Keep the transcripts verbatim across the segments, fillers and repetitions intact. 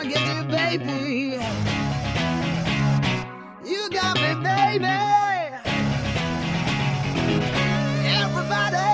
wanna get you, baby. You got me, baby. Everybody.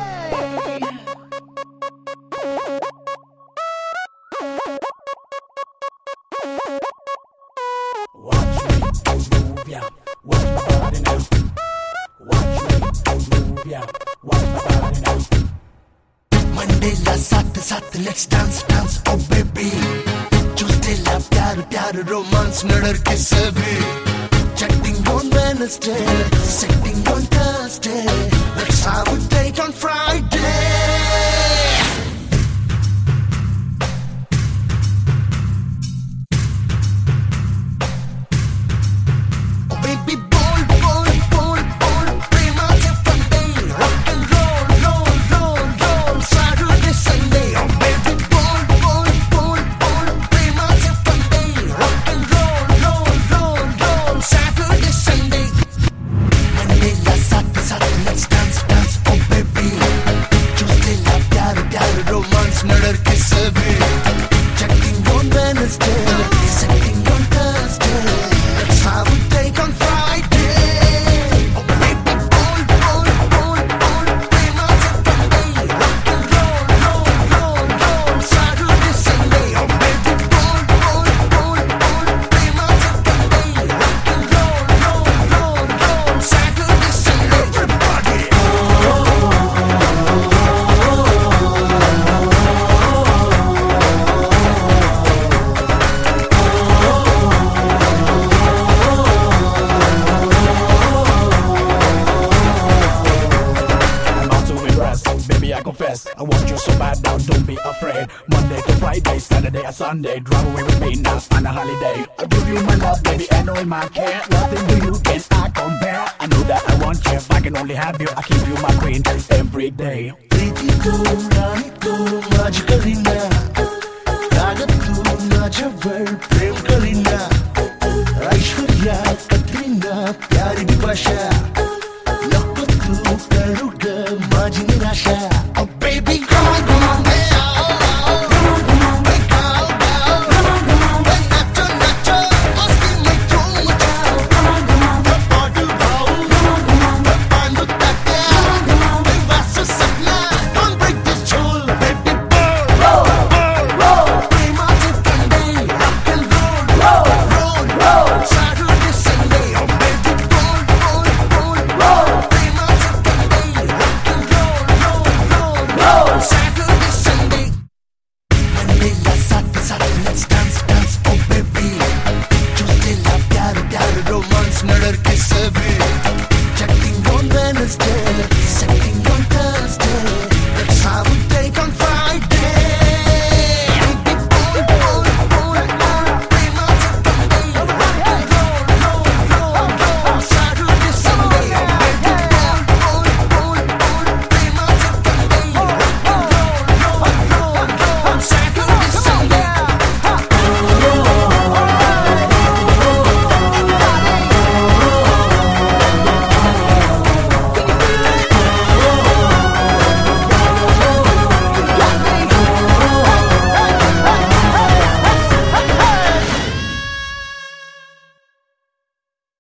Watch me move, yeah. Watch my body now. Watch me move, yeah. Watch my body now. Monday la sat sat, let's dance dance, oh baby. Tuesday la pyar pyar, romance murder ke sabhi. Chatting on Wednesday, sitting on Thursday. Let's have a date on Friday. Murder ke sabhi, checking on Wednesday, sitting on Thursday. Let's have a date on Friday. Oh baby, boy, boy, boy, boy, prema se Sunday, rock and roll, roll, roll, roll, Saturday, Sunday. Oh baby, boy, boy, boy, boy, prema se Sunday, rock and roll, roll, roll, roll, Saturday, Sunday. Everybody. Baby, I confess, I want you so bad now, don't be afraid. Monday to Friday, Saturday and Sunday, drive away with me now on a holiday. I'll give you my love, baby, and all my care. Nothing to you can I compare. I know that I want you, if I can only have you, I keep you my queen every day. Baby, go, run, go.